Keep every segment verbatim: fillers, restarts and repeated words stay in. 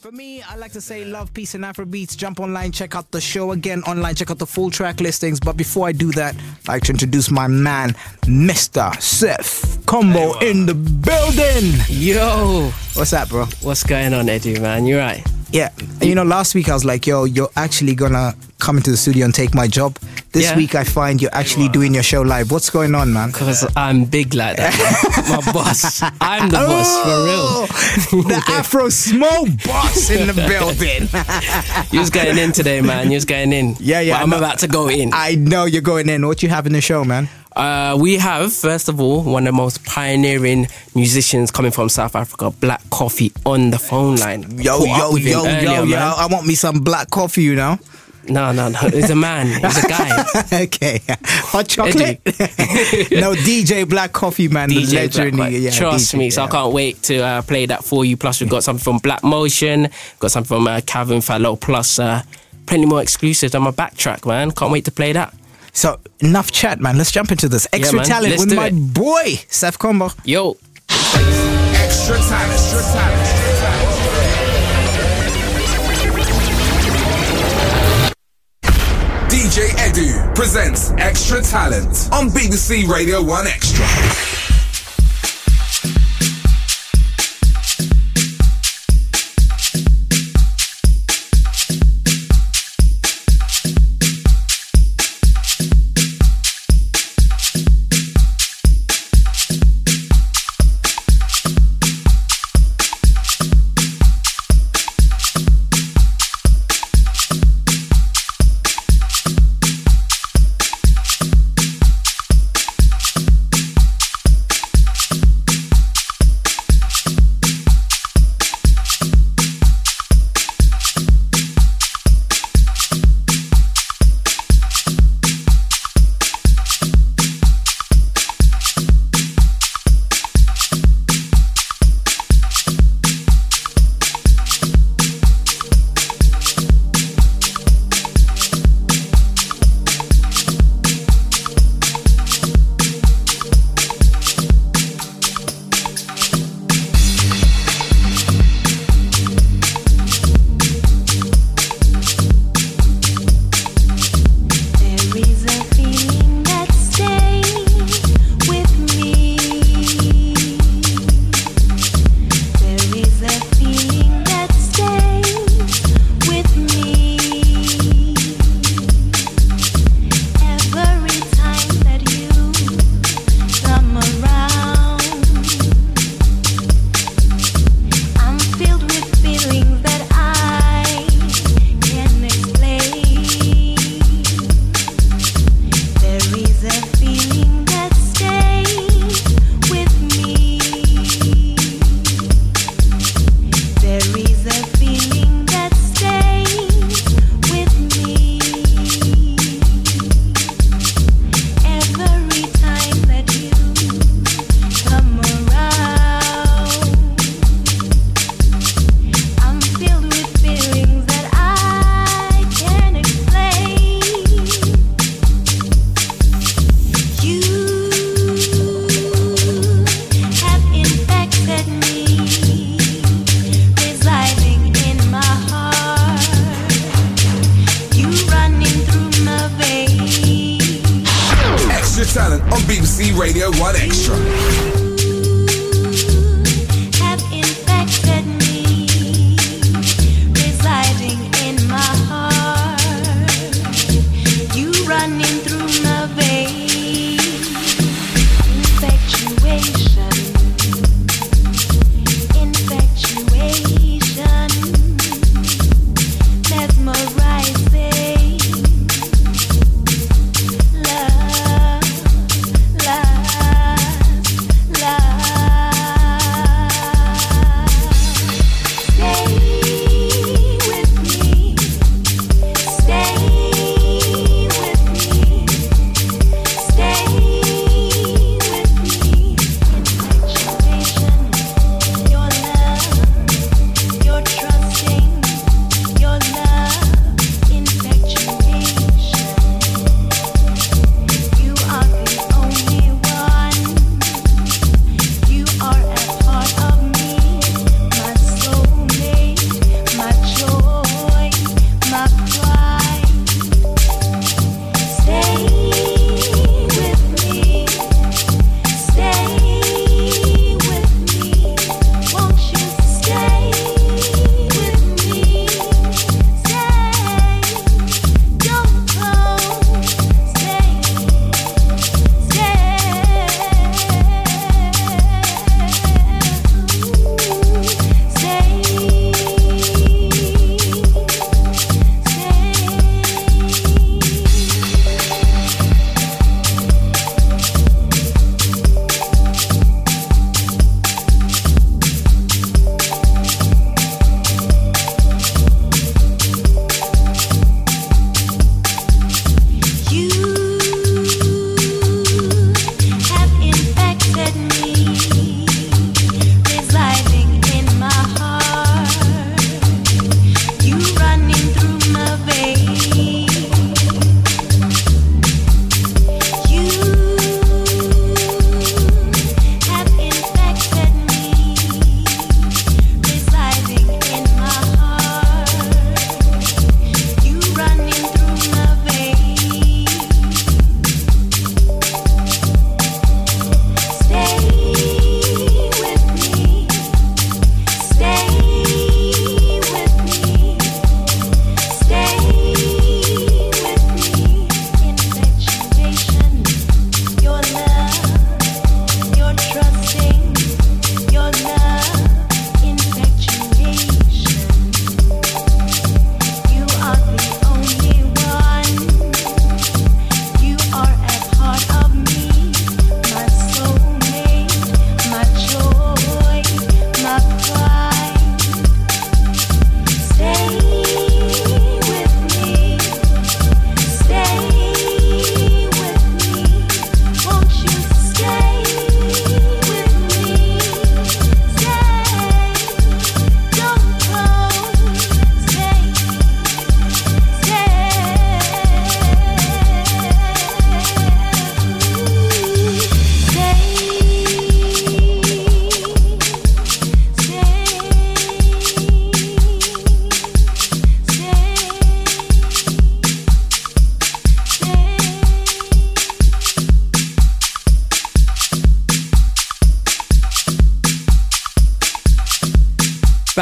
For me, I like to say love, peace, and Afrobeats. Jump online, check out the show again online, check out the full track listings. But before I do that, I'd like to introduce my man, Mister Seth Combo in the building. Yo, what's up, bro? What's going on, Edu, man? You right? Yeah, you know, last week I was like, yo, you're actually gonna come into the studio and take my job. This Yeah. week I find you're actually doing your show live. What's going on, man? Because I'm big like that. My boss. I'm the boss, for real. The Afro Smoke boss in the building. You was getting in today, man. You was getting in. Yeah, yeah. But I'm no, about to go in. I know you're going in. What you have in the show, man? Uh, we have, first of all, one of the most pioneering musicians coming from South Africa, Black Coffee, on the phone line. Yo, Caught up yo, with him yo, earlier, yo, yo. man. I want me some black coffee, you know? No, no, no. He's a man. He's a guy. Okay. Hot chocolate? No, D J Black Coffee, man. D J the legend. Black, Yeah, Trust D J, me, so yeah. I can't wait to uh, play that for you. Plus, we've got something from Black Motion, got something from uh, Calvin Fallow, plus uh, plenty more exclusives on my backtrack, man. Can't wait to play that. So, enough chat, man. Let's jump into this. Extra man. talent Let's with do my it. boy, Seth Combo. Yo. Extra talent, extra talent, extra talent. D J Edu presents Extra Talent on B B C Radio one Extra. Talent on B B C Radio one Extra. Have infected me, residing in my heart. You running through my veins. Infatuation, infatuation, mesmerizing. Love, love.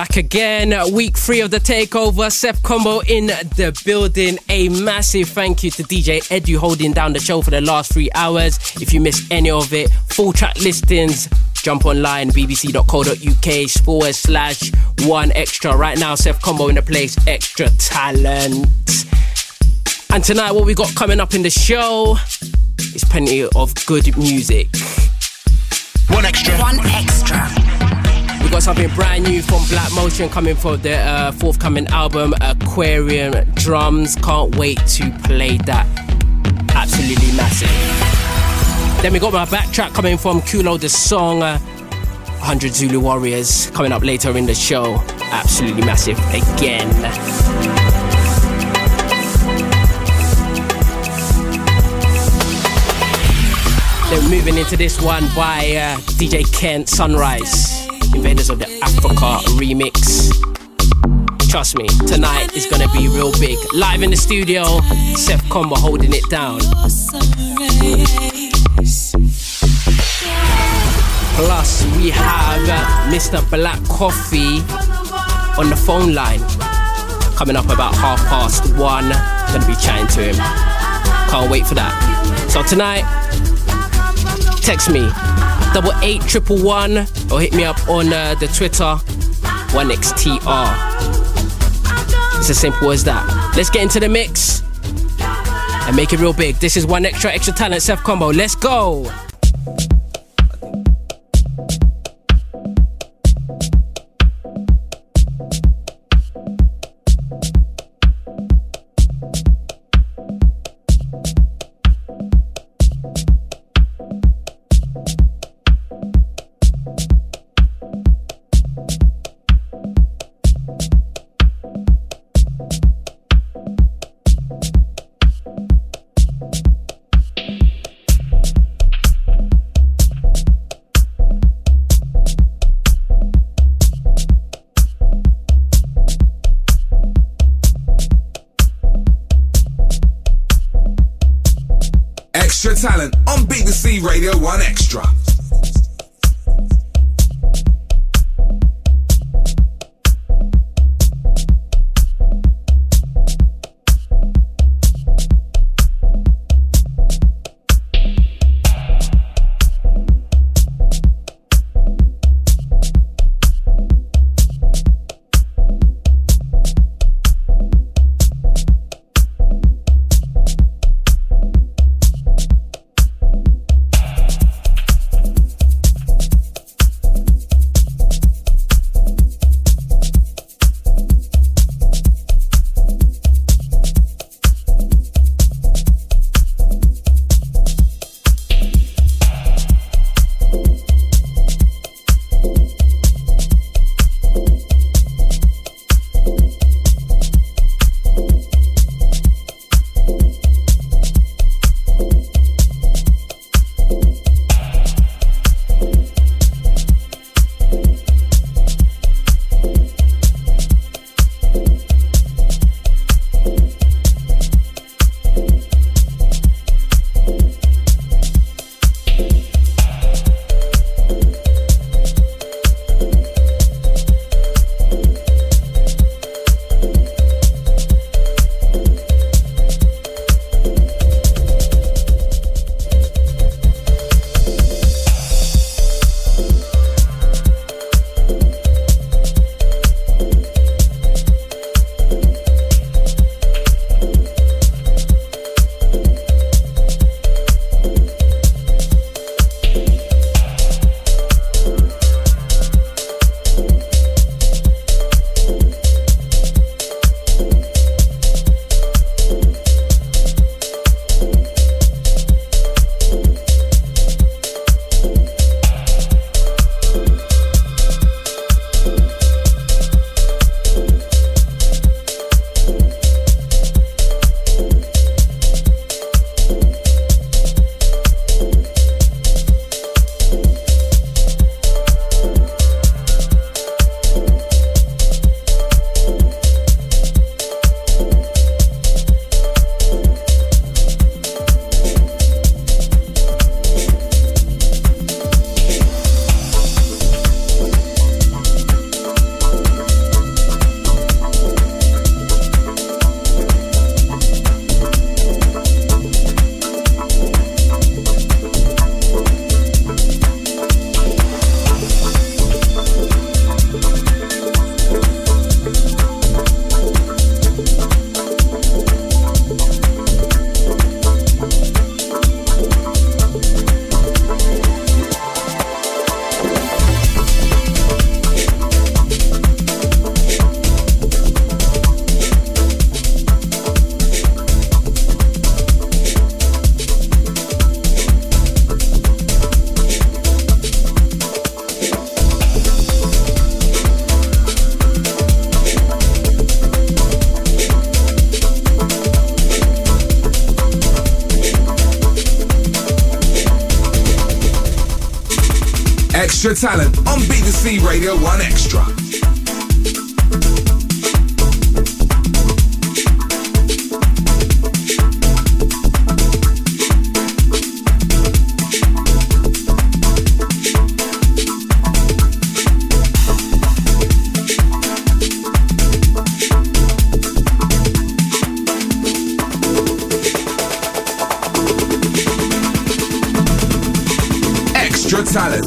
back again. Week three of the takeover. Seth Combo in the building. A massive thank you to D J Edu holding down the show for the last three hours. If you missed any of it, full track listings, jump online, bbc.co.uk forward slash one extra. Right now, Seth Combo in the place, Extra Talent. And tonight, what we got coming up in the show is plenty of good music. One extra. One extra. We got something brand new from Black Motion coming for the uh, forthcoming album, Aquarium Drums. Can't wait to play that. Absolutely massive. Then we got my backtrack coming from Kulo, the song uh, one hundred Zulu Warriors, coming up later in the show. Absolutely massive again. Then moving into this one by uh, D J Kent, Sunrise, Invaders of the Africa remix. Trust me, tonight is gonna be real big. Live in the studio, Seth Combo holding it down. Plus, we have uh, Mister Black Coffee on the phone line. Coming up about half past one. Gonna be chatting to him. Can't wait for that. So tonight, text me double eight triple one or hit me up on uh, the Twitter one X T R. It's as simple as that. Let's get into the mix and make it real big. This is One Extra, Extra Talent, Seth Combo. Let's go. Extra Talent on B B C Radio one Extra. Extra Talent on B B C Radio one Extra. Extra Talent.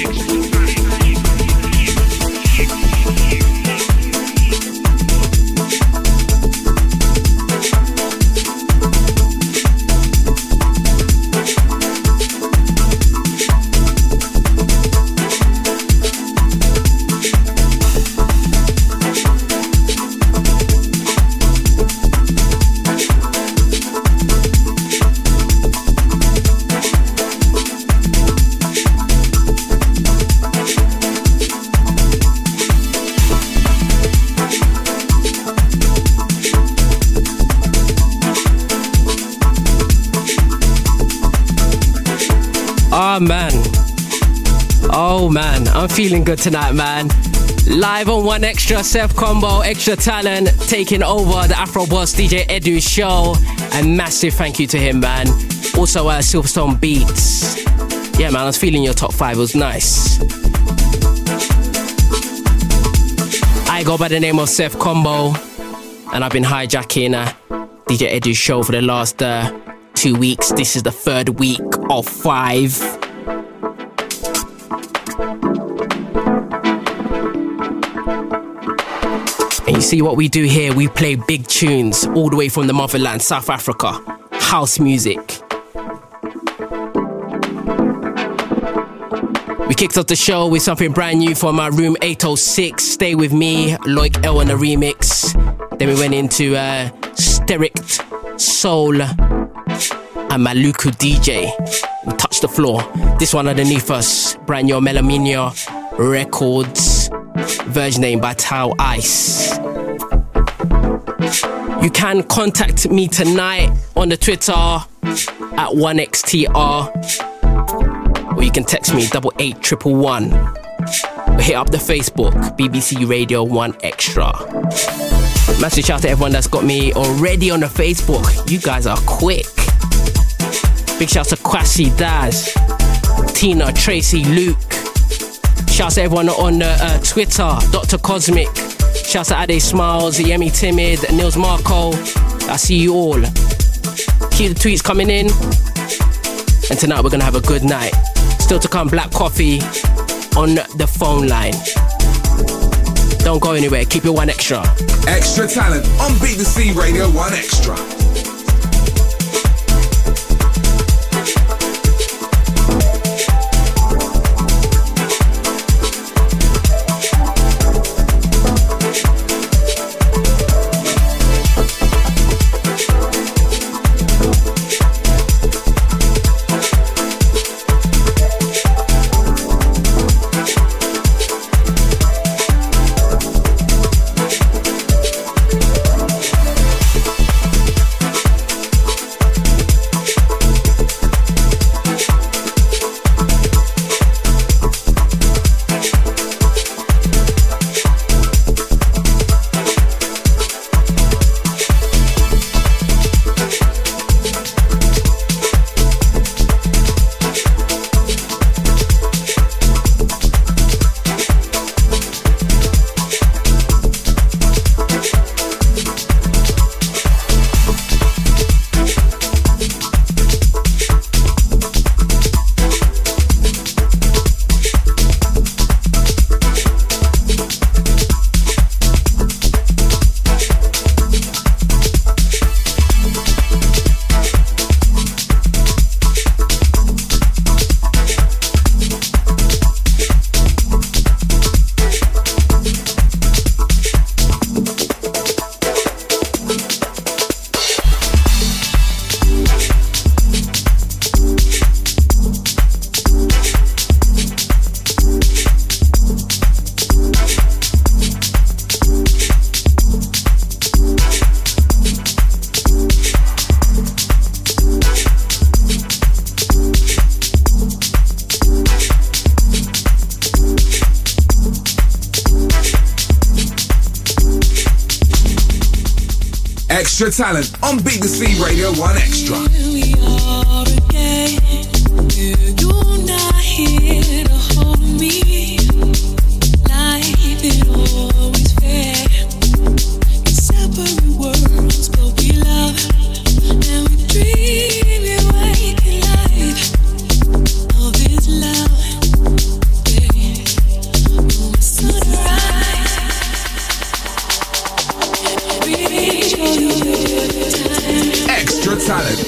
Oh man, oh man, I'm feeling good tonight, man. Live on one Extra, Seth Combo, Extra Talent, taking over the Afro Boss D J Edu show. And massive thank you to him, man. Also, uh, Silverstone Beats. Yeah, man, I was feeling your top five. It was nice. I go by the name of Seth Combo, and I've been hijacking uh, D J Edu's show for the last uh, two weeks. This is the third week of five. And you see what we do here, we play big tunes all the way from the motherland, South Africa. House music. We kicked off the show with something brand new from our Room eight oh six, Stay With Me, Loic L on the remix. Then we went into uh, Sterict, Soul, and Maluku D J. We touched the floor. This one underneath us, brand new Melamino Records, version name by Tau Ice. You can contact me tonight on the Twitter at one X T R, or you can text me double eight triple one. Or hit up the Facebook, B B C Radio one Extra. Massive shout out to everyone that's got me already on the Facebook. You guys are quick. Big shout out to Kwasi, Daz, Tina, Tracy, Luke. Shout out to everyone on the uh, Twitter, Doctor Cosmic. Shout out to Ade Smiles, Yemi Timid, Nils Marco. I see you all. Keep the tweets coming in. And tonight we're gonna have a good night. Still to come, Black Coffee on the phone line. Don't go anywhere, keep it one Extra. Extra Talent on B B C Radio one Extra. Extra Talent on B B C Radio one Extra. Here we are again. You're not here to hold me. Life is always fair. In separate worlds, but we love and we dream and wake in life of this love. Yeah. Oh, my sunrise. Reach for you. Extra Talent.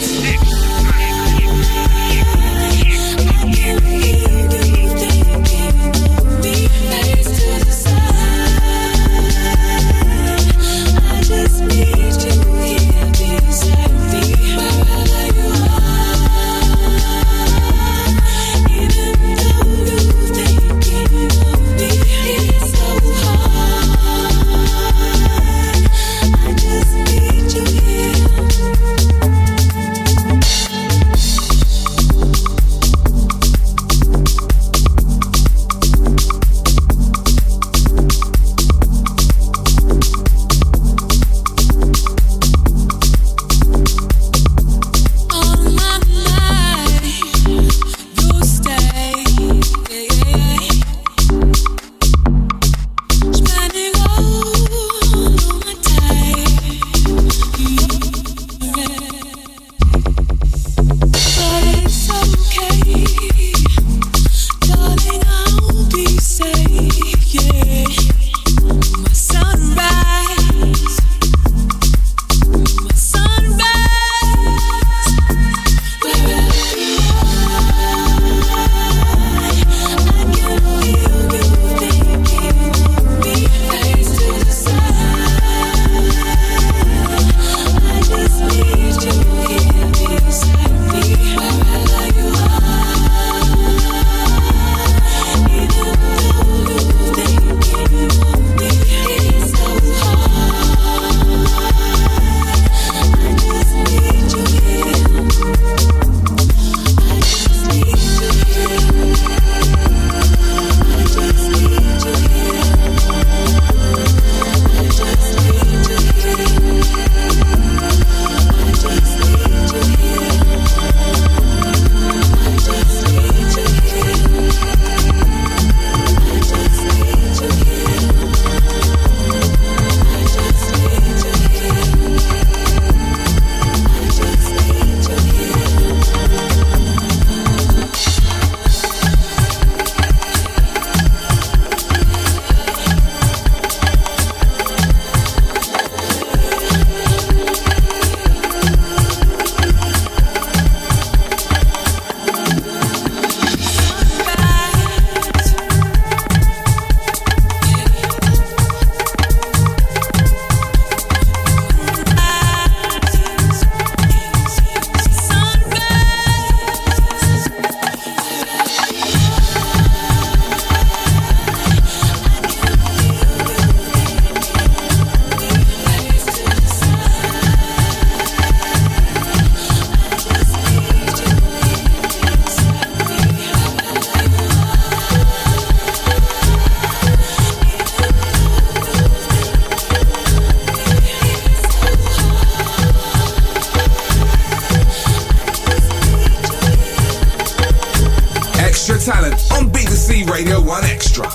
Talent on B B C Radio one Extra.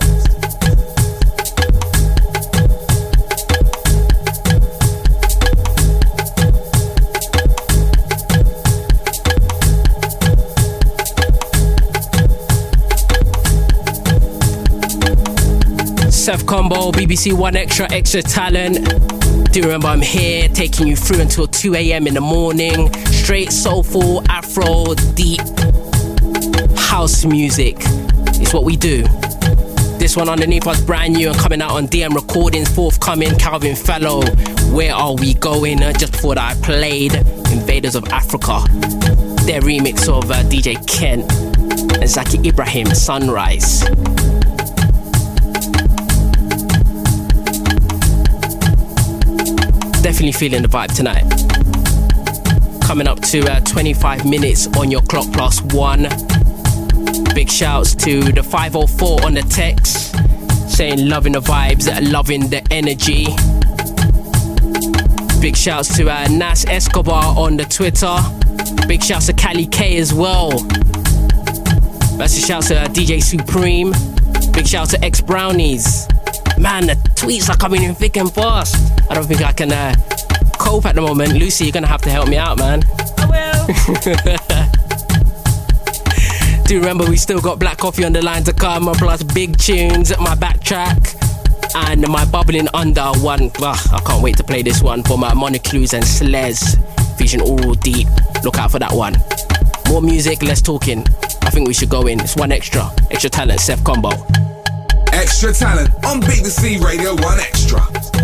Seth Combo, B B C One Extra, Extra Talent. Do remember I'm here taking you through until two a.m. in the morning. Straight soulful, Afro, deep house music is what we do. This one underneath us brand new and coming out on D M Recordings, forthcoming. Calvin Fellow, Where Are We Going? Uh, just before that I played Invaders of Africa, their remix of uh, D J Kent and Zaki Ibrahim, Sunrise. Definitely feeling the vibe tonight. Coming up to uh, twenty-five minutes on your clock plus one. Big shouts to the five oh four on the text, saying loving the vibes, loving the energy. Big shouts to uh, Nas Escobar on the Twitter. Big shouts to Cali K as well. Massive shouts to uh, D J Supreme. Big shouts to X Brownies. Man, the tweets are coming in thick and fast. I don't think I can uh, cope at the moment. Lucy, you're gonna have to help me out, man. I will. Do remember we still got Black Coffee on the line to come, plus big tunes, my backtrack, and my bubbling under one. Ugh, I can't wait to play this one for my Moniclues and Slez featuring Oral Deep. Look out for that one. More music, less talking. I think we should go in. It's one extra. Extra Talent, Seth Combo. Extra Talent on B B C Radio one Extra.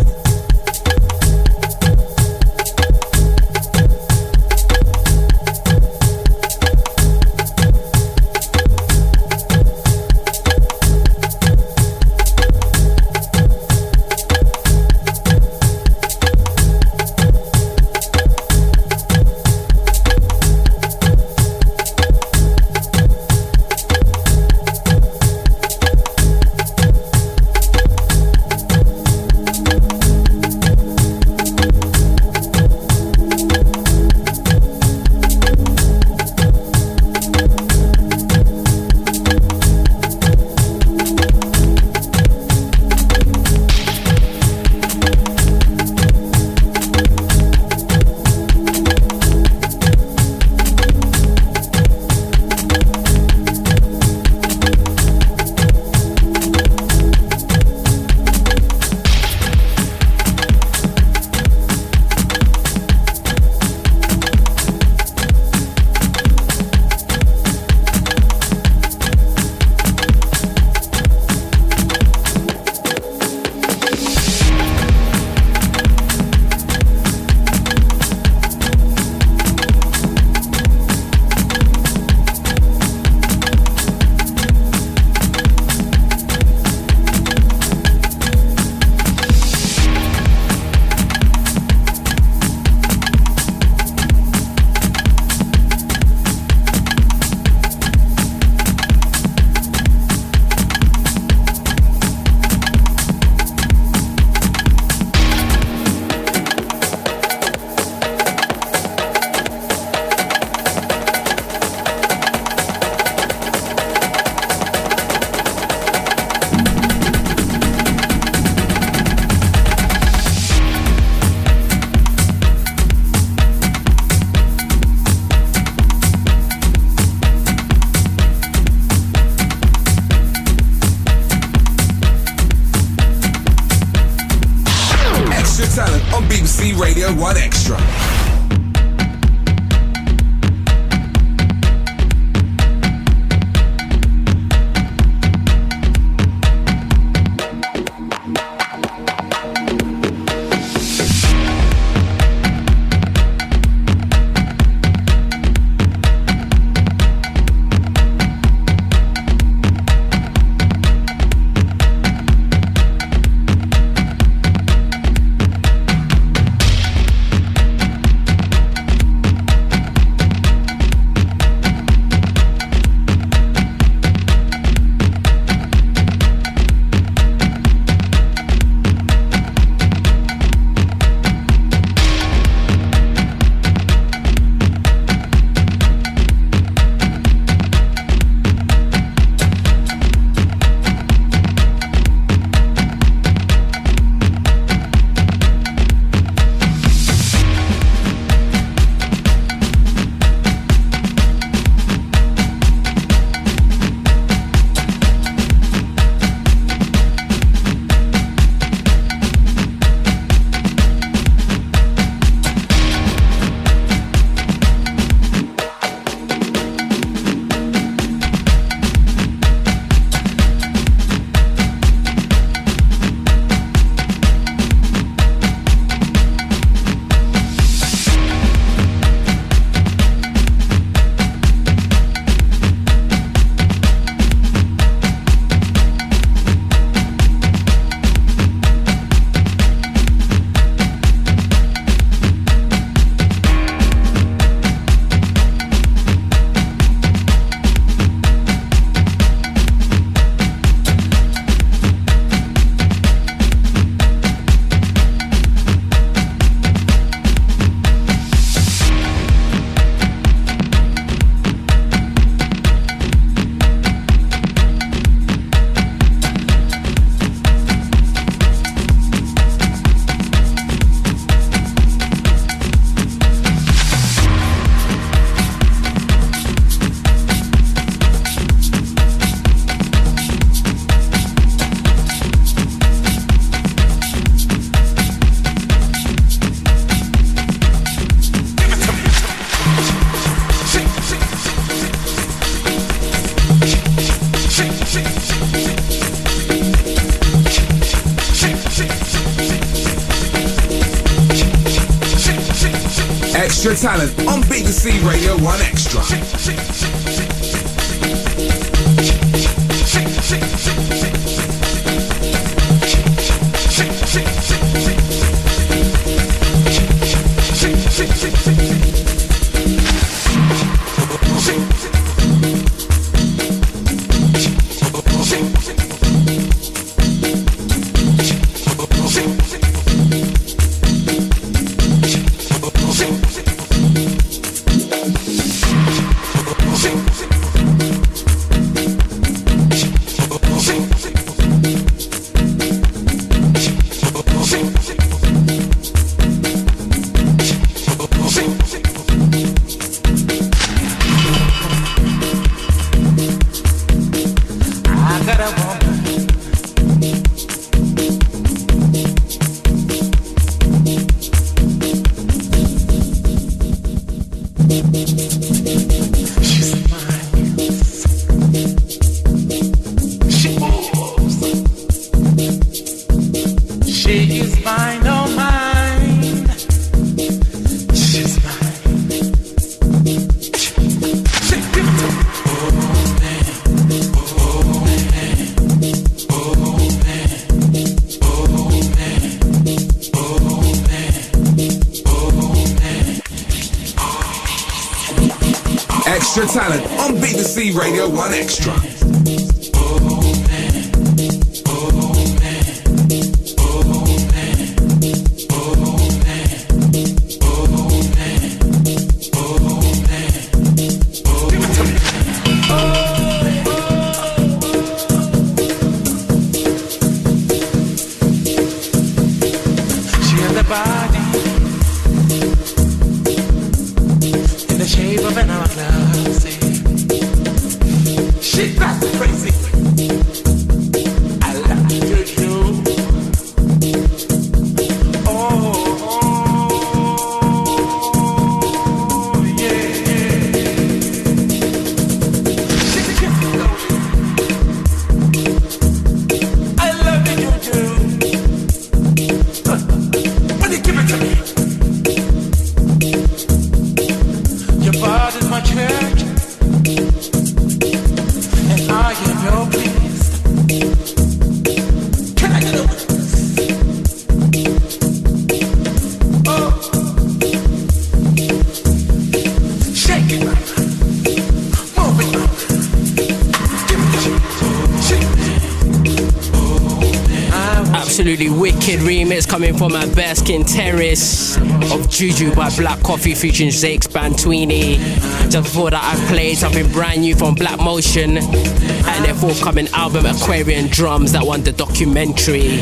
Radio one Extra. Extra Talent on B B C Radio one Extra. Extra Talent on B B C Radio one Extra. Absolutely wicked remix coming from our Baskin Terrace of Juju by Black Coffee featuring Zakes Bantwini. Just before that I played something brand new from Black Motion and their forthcoming album Aquarian Drums that won the documentary.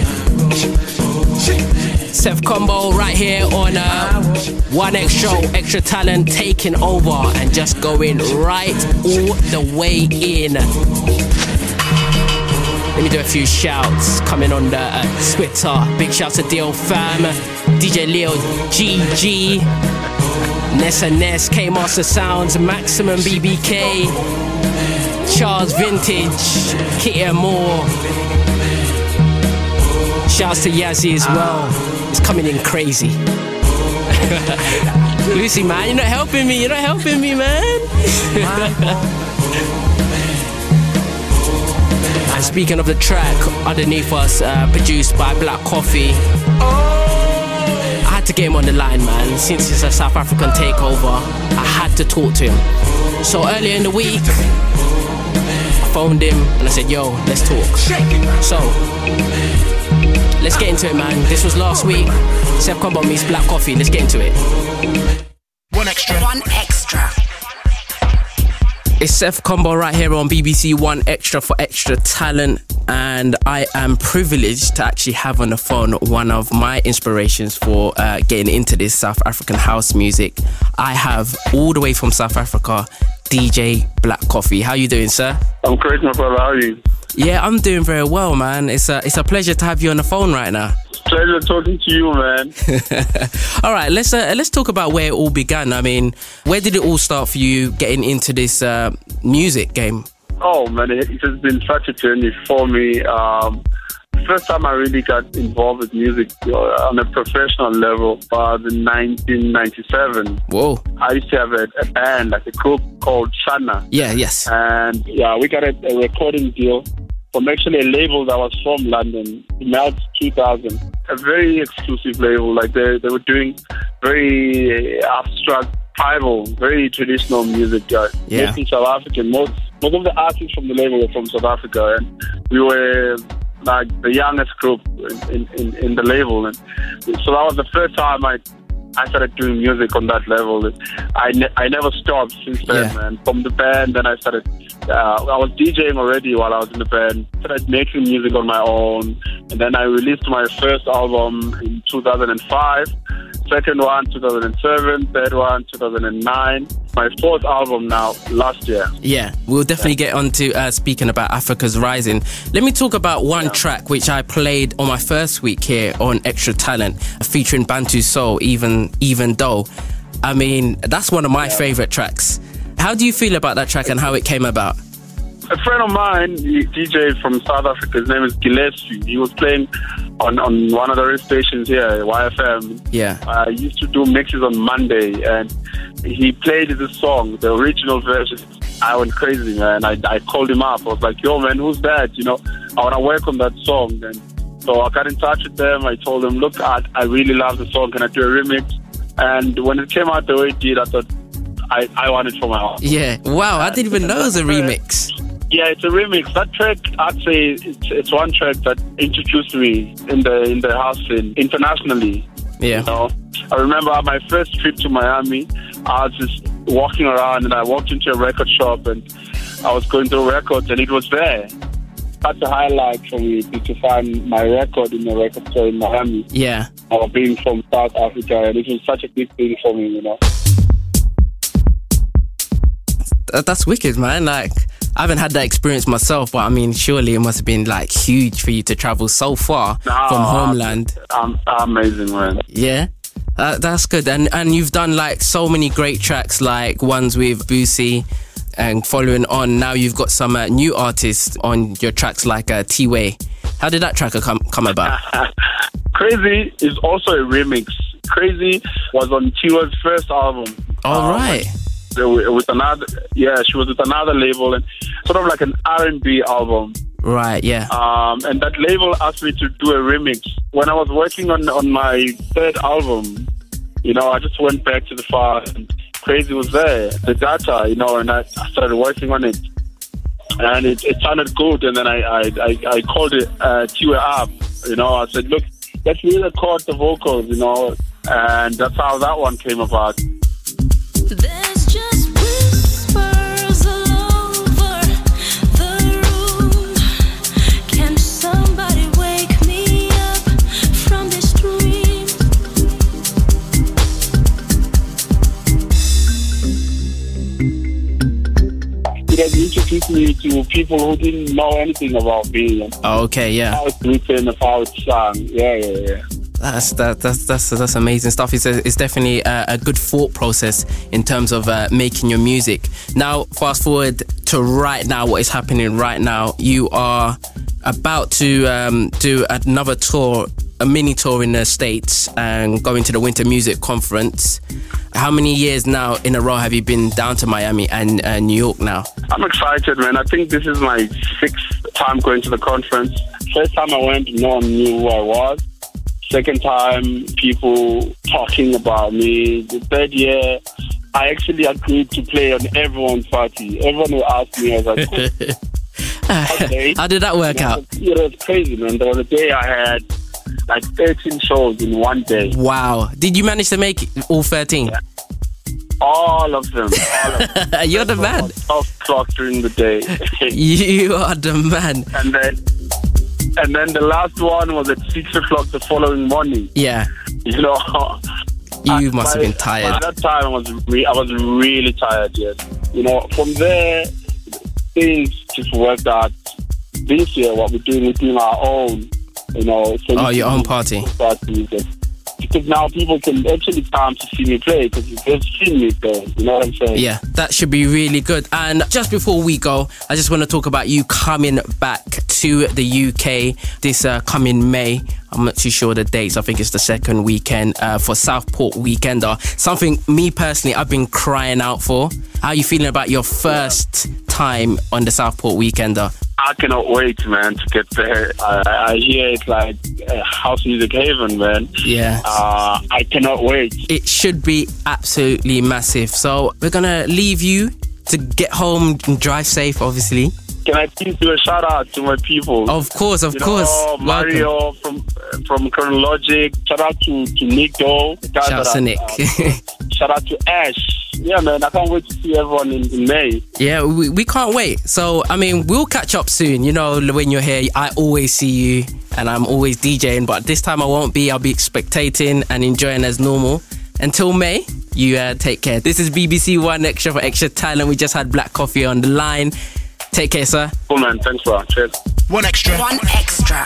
Seth Combo right here on uh, one Extra, Extra Talent taking over and just going right all the way in. Let me do a few shouts coming on the uh, Twitter. Big shouts to D L Fam, D J Leo G G, Nessa Ness, K-Master Sounds, Maximum B B K, Charles Vintage, Kitty Moore. Shouts to Yazzie as well. It's coming in crazy. Lucy, man, you're not helping me. You're not helping me, man. And speaking of the track underneath us, uh, produced by Black Coffee, I had to get him on the line, man. Since it's a South African takeover, I had to talk to him. So earlier in the week, I phoned him and I said, yo, let's talk. So, let's get into it, man. This was last week. Seth Combo meets Black Coffee. Let's get into it. One Extra. One Extra. It's Seth Combo right here on B B C One Extra for Extra Talent, and I am privileged to actually have on the phone one of my inspirations for uh, getting into this South African house music. I have all the way from South Africa, D J Black Coffee. How you doing, sir? I'm great, my brother. How are you? Yeah, I'm doing very well, man. It's a it's a pleasure to have you on the phone right now. Pleasure talking to you, man. All right, let's uh, let's talk about where it all began. I mean, where did it all start for you getting into this uh, music game? Oh man, it, it has been such a journey for me. Um, First time I really got involved with music uh, on a professional level was in nineteen ninety-seven. Whoa. I used to have a, a band, like a group called Shana. Yeah, yes. And yeah, we got a, a recording deal from actually a label that was from London, Melt two thousand. A very exclusive label. Like they, they were doing very abstract, tribal, very traditional music. Uh, Yeah. Mostly South African. Most, most of the artists from the label were from South Africa. And we were like the youngest group in, in, in the label. And so that was the first time I I started doing music on that level. I, ne- I never stopped since then, Yeah. man. From the band, then I started, uh, I was DJing already while I was in the band. Started making music on my own. And then I released my first album in two thousand five. Second one, two thousand seven. Third one, two thousand nine. My fourth album now, last year. Yeah, we'll definitely get on to uh, speaking about Africa's Rising. Let me talk about one track which I played on my first week here on Extra Talent, featuring Bantu Soul, Even Even Though. I mean, that's one of my yeah. favourite tracks. How do you feel about that track and how it came about? A friend of mine, he D J from South Africa, his name is Gillespie. He was playing on, on one of the radio stations here, Y F M. Yeah. I uh, used to do mixes on Monday, and he played this song, the original version. I went crazy, man. I, I called him up. I was like, yo, man, who's that? You know, I want to work on that song. And so I got in touch with them. I told them, look, I, I really love the song. Can I do a remix? And when it came out the way it did, I thought, I, I want it for my own. Yeah. Wow, I didn't even know it was a remix. Yeah, it's a remix. That track, I'd say, it's, it's one track that introduced me in the in the house scene internationally. Yeah. You know, I remember my first trip to Miami. I was just walking around, and I walked into a record shop, and I was going through records, and it was there. That's a highlight for me to find my record in a record store in Miami. Yeah. Or being from South Africa, and it was such a big thing for me, you know. That's wicked, man. Like, I haven't had that experience myself, but I mean, surely it must have been like huge for you to travel so far no, from homeland. Um, amazing, man. Yeah, uh, that's good. And and you've done like so many great tracks, like ones with Boosie, and following on, now you've got some uh, new artists on your tracks, like uh, T-Way. How did that track come come about? Crazy is also a remix. Crazy was on T-Way's first album. All um, right. With another, yeah, she was with another label, and sort of like an R and B album. Right, yeah. Um, and that label asked me to do a remix. When I was working on on my third album, you know, I just went back to the file, and Crazy was there, the data, you know, and I, I started working on it, and it, it sounded good. And then I I, I, I called it uh, T-Way up, you know. I said, look, let's re-record the vocals, you know, and that's how that one came about. There's just whispers all over the room. Can somebody wake me up from this dream? It has introduced me to people who didn't know anything about me. Oh, okay, yeah. How it's written, how it's sung. Yeah, yeah, yeah. That's that, that's that's that's amazing stuff. It's a, it's definitely a, a good thought process in terms of uh, making your music. Now, fast forward to right now, what is happening right now? You are about to um, do another tour, a mini tour in the States, and going to the Winter Music Conference. How many years now in a row have you been down to Miami and uh, New York now? I'm excited, man. I think this is my sixth time going to the conference. First time I went, no one knew who I was. Second time, people talking about me. The third year, I actually agreed to play on everyone's party. Everyone who asked me, I was like, cool. Okay. How did that work you know, out? It was crazy, man. There was a day I had like thirteen shows in one day. Wow. Did you manage to make all thirteen? Yeah. All of them. All of them. You're the man. twelve o'clock during the day. You are the man. And then... And then the last one was at six o'clock the following morning. Yeah. You know, you must by, have been tired. At that time, I was re- I was really tired. Yes. You know, from there, things just worked out. This year, what we're doing, we're doing our own. You know, oh, your own party. Parties, because now people can actually come to see me play because they've seen me play. You know what I'm saying? Yeah, that should be really good. And just before we go, I just want to talk about you coming back to the U K this uh, coming May. I'm not too sure the dates. I think it's the second weekend uh, for Southport Weekender. Something me personally I've been crying out for. How are you feeling about your first time on the Southport Weekender? I cannot wait, man, to get there. I, I hear it's like a house music haven, man. Yeah. Uh, I cannot wait. It should be absolutely massive. So we're going to leave you to get home and drive safe, obviously. Can I please do a shout out to my people? Of course, of you course. Know, Mario from from Chronologic. Shout out to, to Nick Doe. Shout out to Nick. Uh, shout out to Ash. Yeah, man, I can't wait to see everyone in, in May. Yeah, we, we can't wait. So, I mean, we'll catch up soon. You know, when you're here, I always see you and I'm always DJing. But this time I won't be. I'll be spectating and enjoying as normal. Until May, you uh, take care. This is B B C One Extra for Extra Talent. We just had Black Coffee on the line. Take care, sir. Cool, man. Thanks, bro. Cheers. One extra. One extra.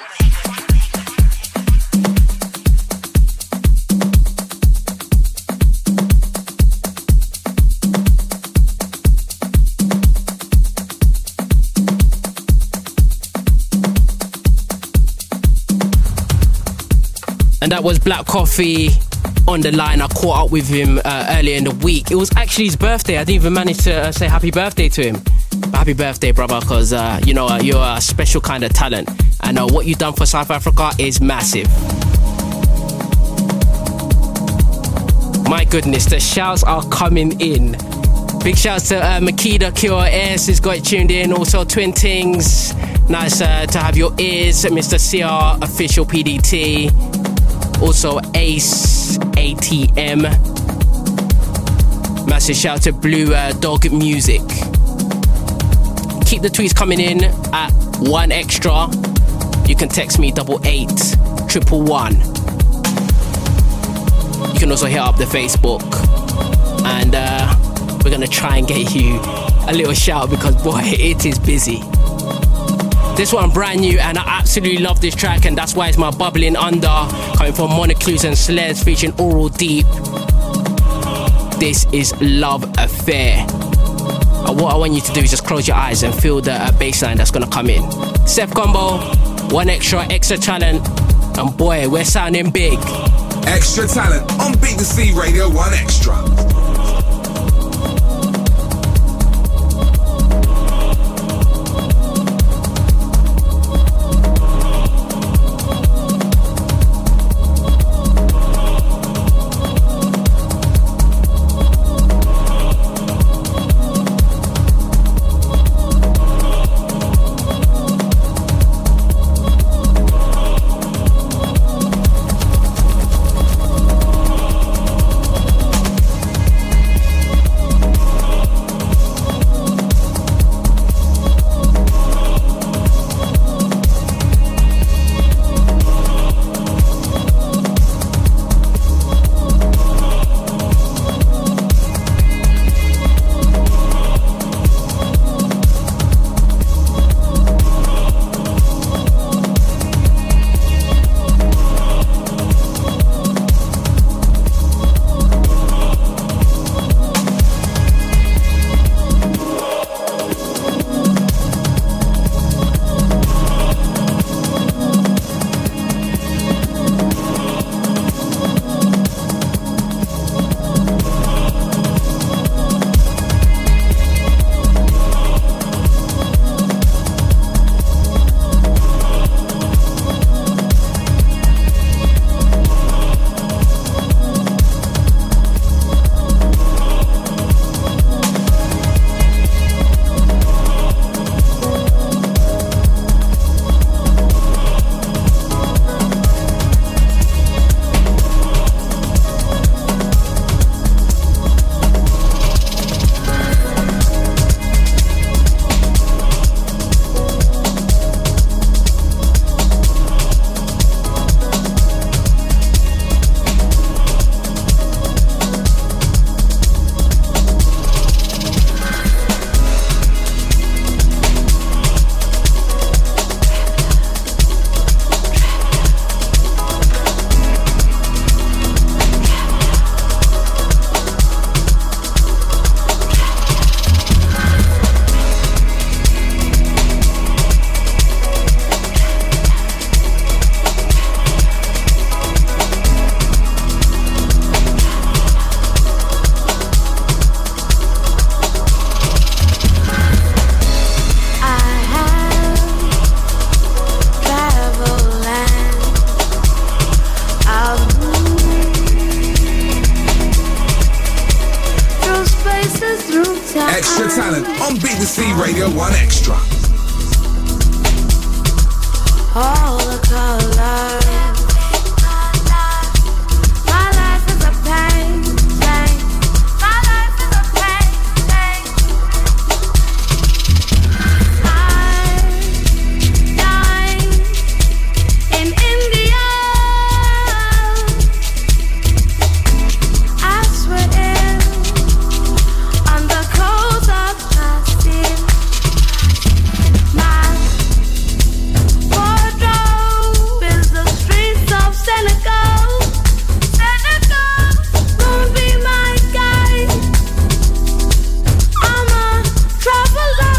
And that was Black Coffee on the line. I caught up with him uh, earlier in the week. It was actually his birthday. I didn't even manage to uh, say happy birthday to him. Happy birthday, brother, because uh, you know uh, you're a special kind of talent, and uh, what you've done for South Africa is massive. My goodness, the shouts are coming in. Big shouts to uh, Makeda Cure S has got it tuned in. Also Twin Tings, nice uh, to have your ears. Mister C R Official P D T. Also Ace A T M. Massive shout to Blue uh, Dog Music. Keep the tweets coming in at one extra. You can text me double eight triple one. You can also hit up the Facebook, and uh, we're gonna try and get you a little shout because boy, it is busy. This one brand new, and I absolutely love this track, and that's why it's my bubbling under, coming from Monoclus and Sleds featuring Oral Deep. This is Love Affair. And what I want you to do is just close your eyes and feel the uh, bass line that's gonna come in. Seth Combo, One Extra, Extra Talent, and boy, we're sounding big. Extra Talent on B B C Radio One Extra. Extra Talent on B B C Radio one Extra. All the colors. My life is a pain, pain. My life is a pain, pain. I'm dying in India. I swear on the coast of Brazil. My wardrobe is the streets of Senegal. Senegal won't be my guide. I'm a traveler.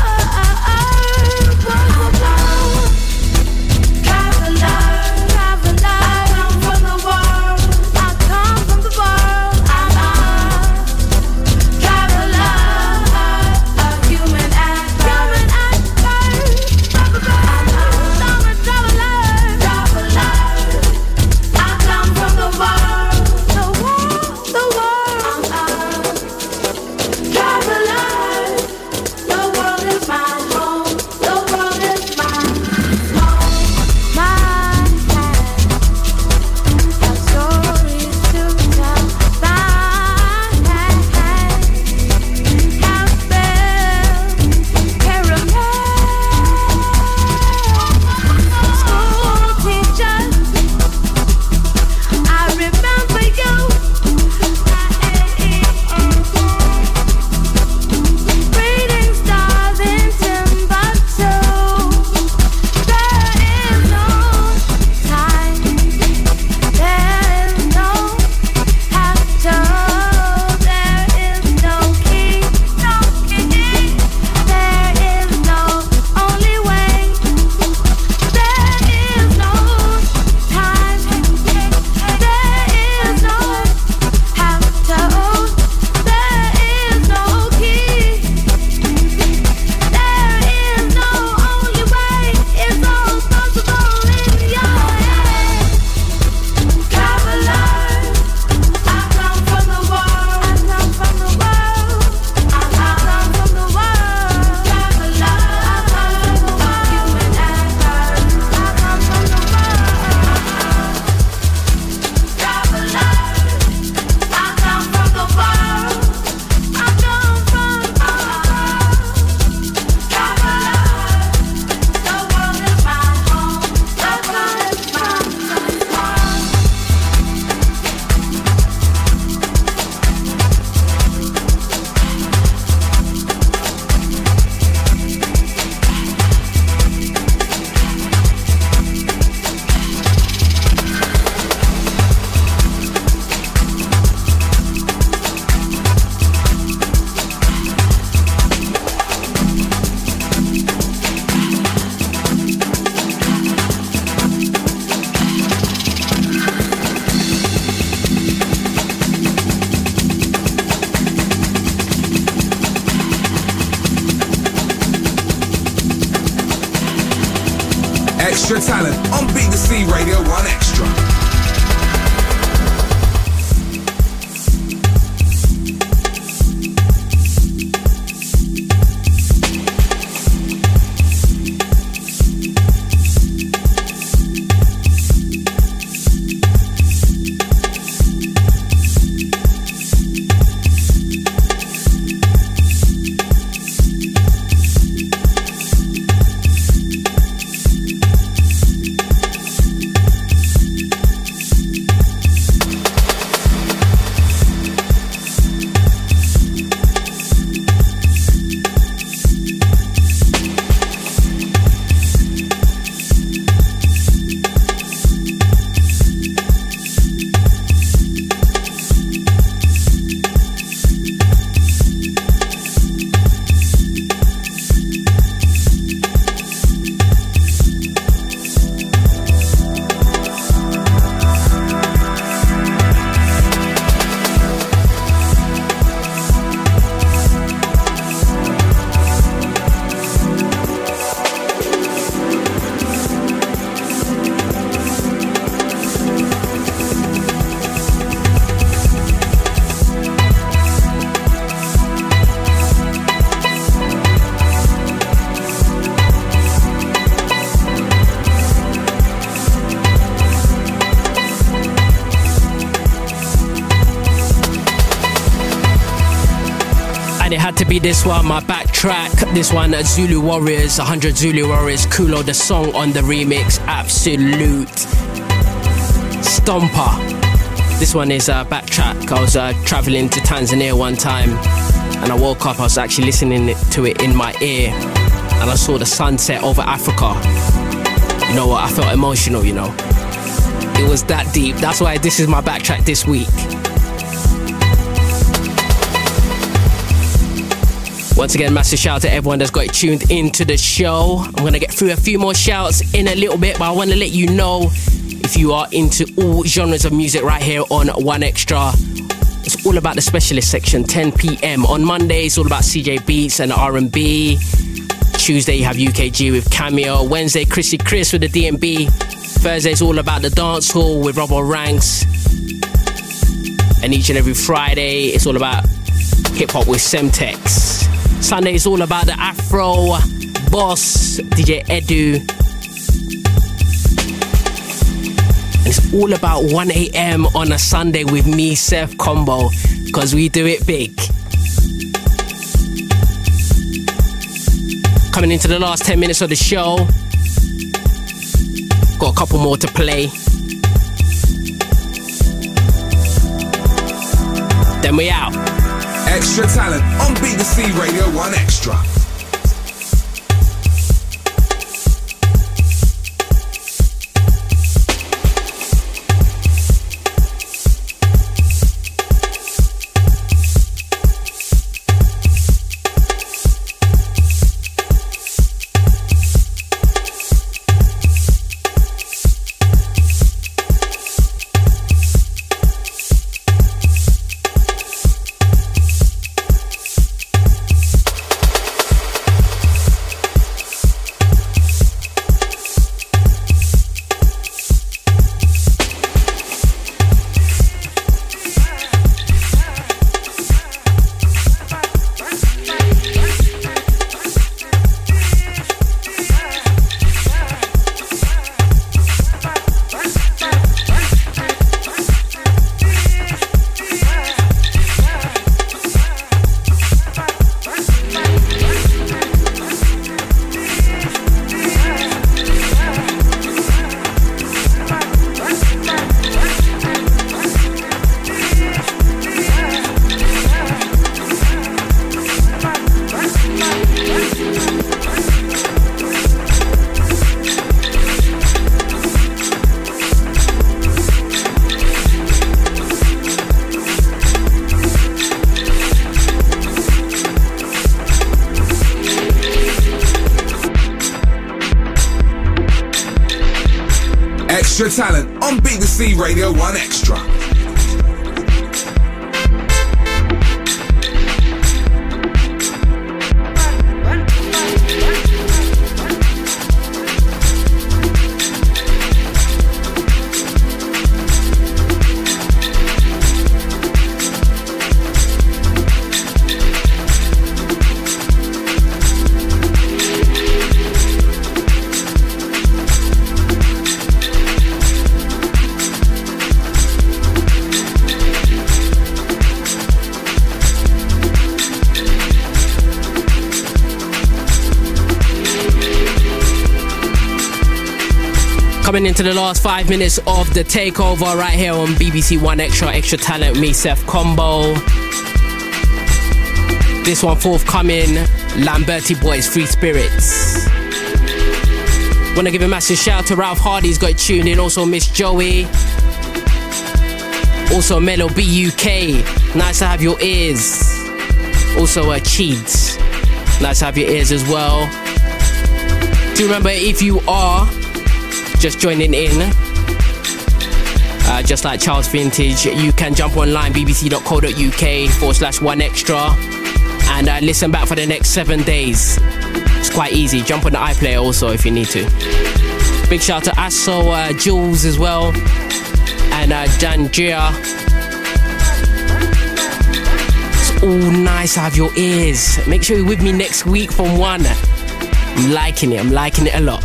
Traveler, traveler. I come from the world. I come from the world. I'm a traveler, a human actor. Human actor. I'm a traveler, traveler. I come from the world, the world, the world. I'm a traveler. The world is my home. The world is my home. My head has stories to tell. My head has built caramel. School teachers, I remember you. Reading stars in Timbuktu. There is no time. There is no have to. There is no key. No key. There is no only way. There is no time. There is no have to. There is no key. There is no only way. It's all possible in your head. Traveler, I come from the world. I come from the world. I come from the world. Traveler, I come from the world. Human actor, I come from the world. Traveler, I come from the world. I come from the world. Traveler, the world is my home. The world is my home. Extra Talent on B B C Radio one Extra. And it had to be this one, my backtrack. This one, Zulu Warriors, one hundred Zulu Warriors, Kulo, the song on the remix, absolute stomper. This one is a backtrack. I was uh, traveling to Tanzania one time, and I woke up, I was actually listening to it in my ear, and I saw the sunset over Africa. You know what, I felt emotional, you know. It was that deep. That's why this is my backtrack this week. Once again, massive shout out to everyone that's got tuned into the show. I'm going to get through a few more shouts in a little bit, but I want to let you know if you are into all genres of music right here on One Extra. It's all about the specialist section, ten p.m. On Monday, it's all about C J Beats and R and B. Tuesday, you have U K G with Cameo. Wednesday, Chrissy Chris with the D and B. Thursday, it's all about the dance hall with Robo Ranks. And each and every Friday, it's all about hip-hop with Semtex. Sunday is all about the Afro boss, D J Edu. And it's all about one a.m. on a Sunday with me, Seth Combo, because we do it big. Coming into the last ten minutes of the show. Got a couple more to play. Then we out. Extra Talent on B B C Radio one Extra. Extra Talent on B B C Radio one Extra. Coming into the last five minutes of the takeover right here on B B C One Extra, Extra Talent, me, Seth Combo. This one forthcoming, Lamberti Boys, Free Spirits. Want to give a massive shout to Ralph Hardy's got tuned in, also Miss Joey. Also Melo B U K, nice to have your ears. Also uh, Cheats, nice to have your ears as well. Do remember, if you are just joining in, uh, just like Charles Vintage, you can jump online, bbc.co.uk forward slash one extra, and uh, listen back for the next seven days. It's quite easy. Jump on the iPlayer also if you need to. Big shout out to Asso, uh, Jules as well, and uh, Janjia. It's all nice to have your ears. Make sure you're with me next week from one. I'm liking it. I'm liking it a lot.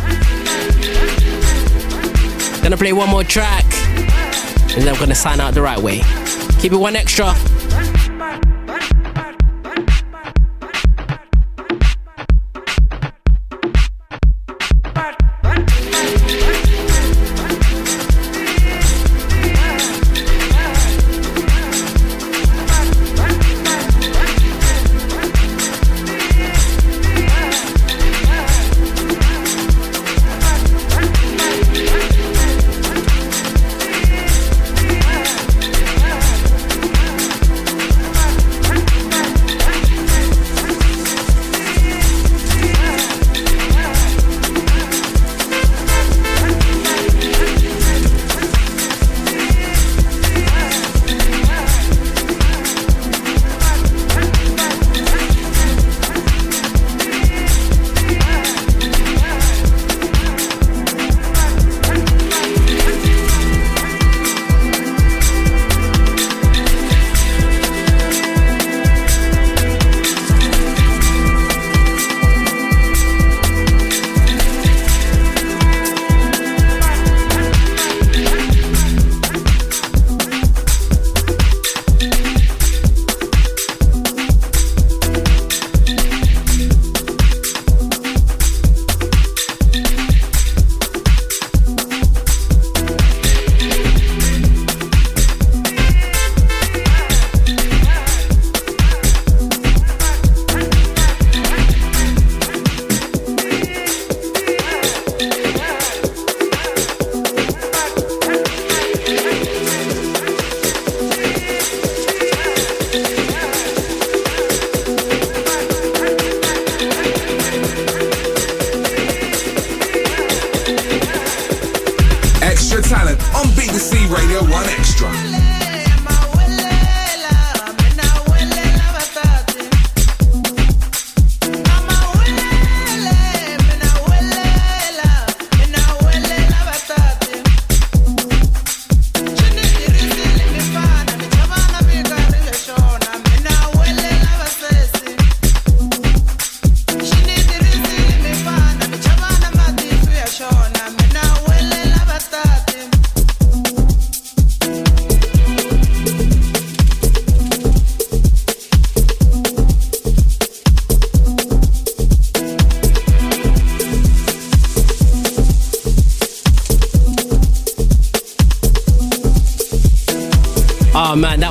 Gonna play one more track, and then I'm gonna sign out the right way. Keep it one extra.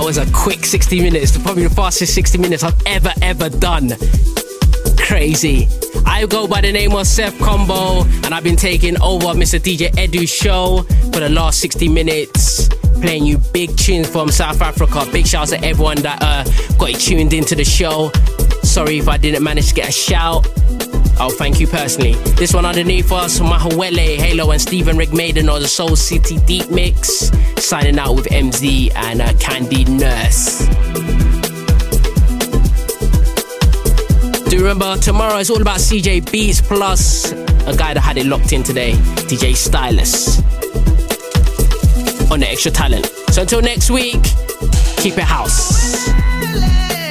was a quick sixty minutes, probably the fastest sixty minutes I've ever, ever done. Crazy. I go by the name of Seth Combo, and I've been taking over Mister D J Edu's show for the last sixty minutes, playing you big tunes from South Africa. Big shouts to everyone that uh, got you tuned into the show. Sorry if I didn't manage to get a shout. I'll thank you personally. This one underneath us, Mahawele, Halo and Stephen Rigmaiden on the Soul City Deep Mix. Signing out with M Z and uh, Candy Nurse. Do remember, tomorrow is all about C J Beats plus a guy that had it locked in today, D J Stylus, on the Extra Talent. So until next week, keep it house.